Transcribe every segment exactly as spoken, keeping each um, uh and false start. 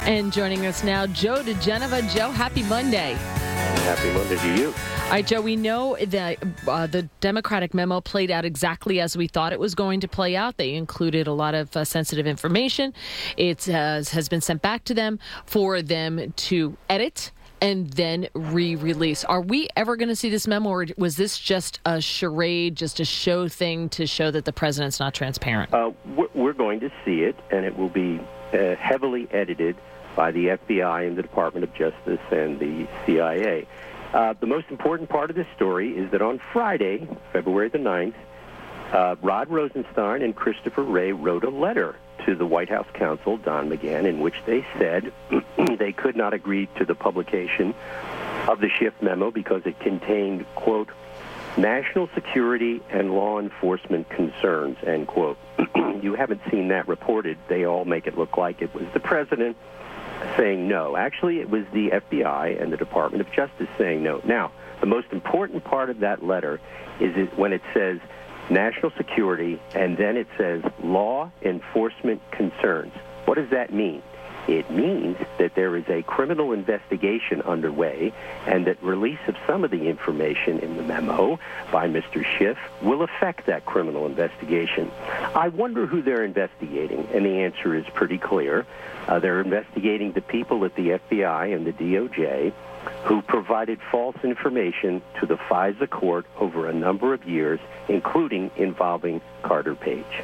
And joining us now, Joe DeGenova. Joe, happy Monday. Happy Monday to you. All right, Joe, we know that uh, the Democratic memo played out exactly as we thought it was going to play out. They included a lot of uh, sensitive information. It uh, has been sent back to them for them to edit and then re-release. Are we ever going to see this memo, or was this just a charade, just a show thing to show that the president's not transparent? Uh, we're going to see it, and it will be uh, heavily edited by the F B I and the Department of Justice and the C I A. Uh, the most important part of this story is that on Friday, February the ninth, uh, Rod Rosenstein and Christopher Wray wrote a letter to the White House counsel, Don McGahn, in which they said they could not agree to the publication of the Schiff memo because it contained, quote, national security and law enforcement concerns, end quote. You haven't seen that reported. They all make it look like it was the president saying no. Actually, it was the F B I and the Department of Justice saying no. Now, the most important part of that letter is it when it says national security and then it says law enforcement concerns. What does that mean? It means that there is a criminal investigation underway and that release of some of the information in the memo by Mister Schiff will affect that criminal investigation. I wonder who they're investigating, and the answer is pretty clear. Uh, they're investigating the people at the F B I and the D O J who provided false information to the FISA court over a number of years, including involving Carter Page.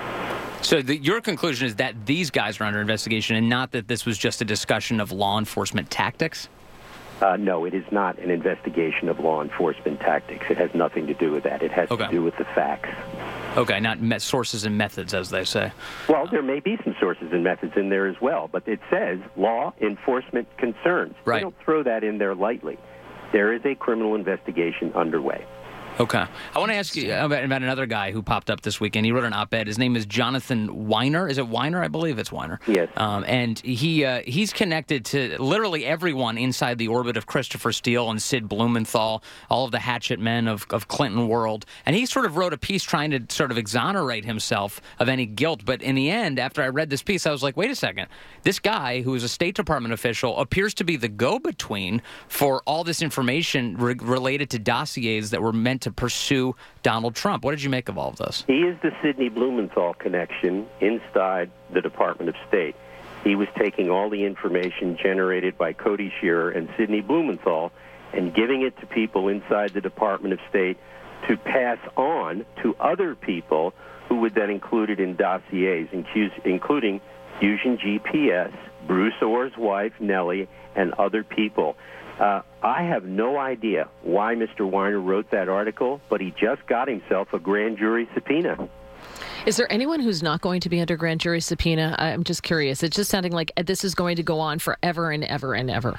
So the, your conclusion is that these guys are under investigation and not that this was just a discussion of law enforcement tactics? Uh, no, it is not an investigation of law enforcement tactics. It has nothing to do with that. It has okay. to do with the facts. Okay, not me- sources and methods, as they say. Well, there may be some sources and methods in there as well, but it says law enforcement concerns. Right. They don't throw that in there lightly. There is a criminal investigation underway. Okay. I want to ask you about, about another guy who popped up this weekend. He wrote an op-ed. His name is Jonathan Weiner. Is it Weiner? I believe it's Weiner. Yes. Um, and he uh, he's connected to literally everyone inside the orbit of Christopher Steele and Sid Blumenthal, all of the hatchet men of, of Clinton world. And he sort of wrote a piece trying to sort of exonerate himself of any guilt. But in the end, after I read this piece, I was like, wait a second. This guy, who is a State Department official, appears to be the go-between for all this information re- related to dossiers that were meant to to pursue Donald Trump. What did you make of all of this? He is the Sidney Blumenthal connection inside the Department of State. He was taking all the information generated by Cody Shearer and Sidney Blumenthal and giving it to people inside the Department of State to pass on to other people who would then include it in dossiers, including Fusion G P S, Bruce Orr's wife, Nellie, and other people. Uh, I have no idea why Mister Weiner wrote that article, but he just got himself a grand jury subpoena. Is there anyone who's not going to be under grand jury subpoena? I'm just curious. It's just sounding like this is going to go on forever and ever and ever.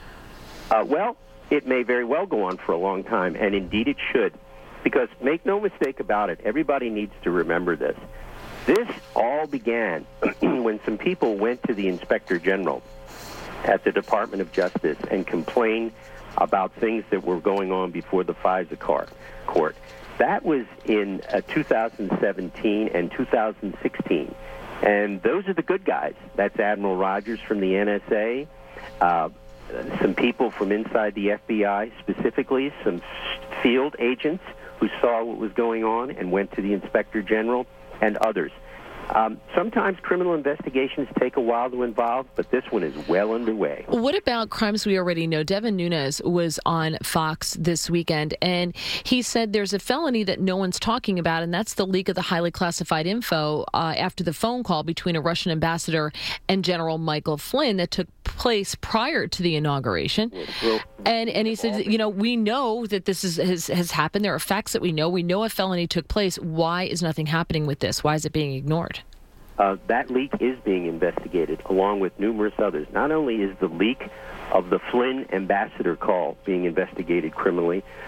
Uh, well, it may very well go on for a long time, and indeed it should, because make no mistake about it, everybody needs to remember this. This all began when some people went to the Inspector General at the Department of Justice and complained about things that were going on before the FISA court. That was in uh, two thousand seventeen and two thousand sixteen. And those are the good guys. That's Admiral Rogers from the N S A, uh, some people from inside the F B I, specifically some field agents who saw what was going on and went to the Inspector General, and others. Um, sometimes criminal investigations take a while to involve, but this one is well underway. What about crimes we already know? Devin Nunes was on Fox this weekend, and he said there's a felony that no one's talking about, and that's the leak of the highly classified info uh, after the phone call between a Russian ambassador and General Michael Flynn that took place prior to the inauguration. Well, and and he said, you know, we know that this is has, has happened. There are facts that we know. We know a felony took place. Why is nothing happening with this? Why is it being ignored? Uh, that leak is being investigated, along with numerous others. Not only is the leak of the Flynn ambassador call being investigated criminally,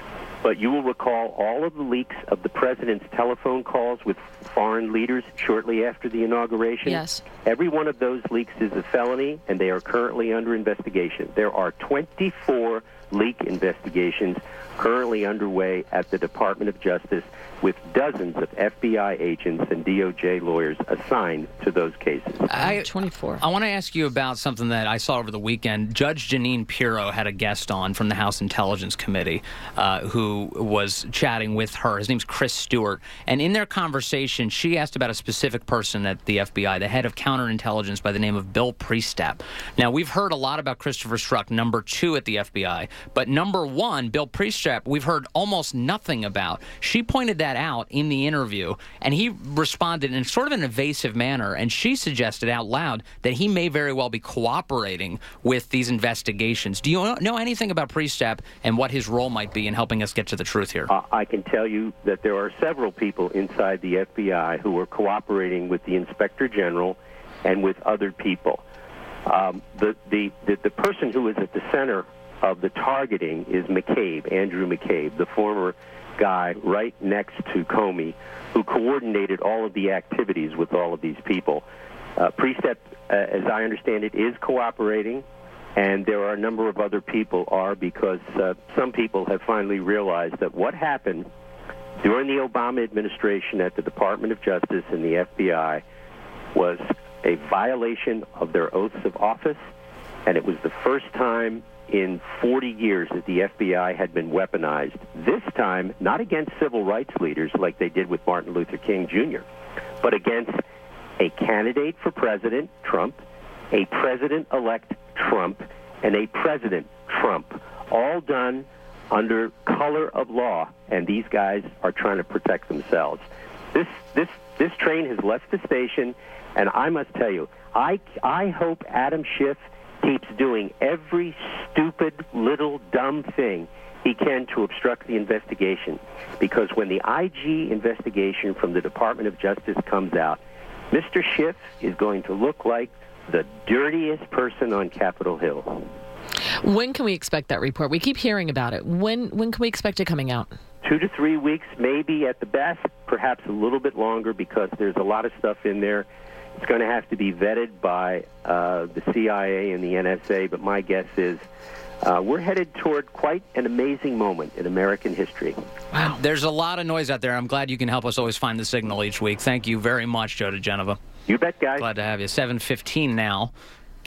But you will recall all of the leaks of the president's telephone calls with foreign leaders shortly after the inauguration. Yes. Every one of those leaks is a felony, and they are currently under investigation. There are twenty-four leak investigations currently underway at the Department of Justice, with dozens of F B I agents and D O J lawyers assigned to those cases. I, twenty-four. I want to ask you about something that I saw over the weekend. Judge Jeanine Pirro had a guest on from the House Intelligence Committee uh, who was chatting with her. His name's Chris Stewart. And in their conversation, she asked about a specific person at the F B I, the head of counterintelligence by the name of Bill Priestap. Now, we've heard a lot about Christopher Strzok, number two at the F B I. But number one, Bill Priestap, we've heard almost nothing about. She pointed that out in the interview, and he responded in sort of an evasive manner, and she suggested out loud that he may very well be cooperating with these investigations. Do you know anything about Priestap and what his role might be in helping us get to the truth here? Uh, I can tell you that there are several people inside the F B I who are cooperating with the Inspector General and with other people. Um, the, the, the, the person who is at the center of the targeting is McCabe, Andrew McCabe, the former guy right next to Comey, who coordinated all of the activities with all of these people. Uh, Priestap, uh, as I understand it, is cooperating, and there are a number of other people are because uh, some people have finally realized that what happened during the Obama administration at the Department of Justice and the F B I was a violation of their oaths of office, and it was the first time in forty years that the F B I had been weaponized, this time not against civil rights leaders like they did with Martin Luther King Junior, but against a candidate for president, Trump, a president-elect Trump, and a president, Trump, all done under color of law, and these guys are trying to protect themselves. This, this, this train has left the station, and I must tell you, I, I hope Adam Schiff keeps doing every stupid little dumb thing he can to obstruct the investigation. Because when the I G investigation from the Department of Justice comes out, Mister Schiff is going to look like the dirtiest person on Capitol Hill. When can we expect that report? We keep hearing about it. When when can we expect it coming out? Two to three weeks, maybe at the best, perhaps a little bit longer, because there's a lot of stuff in there. It's going to have to be vetted by uh, the C I A and the N S A, but my guess is uh, we're headed toward quite an amazing moment in American history. Wow. There's a lot of noise out there. I'm glad you can help us always find the signal each week. Thank you very much, Joe diGenova. You bet, guys. Glad to have you. seven fifteen now.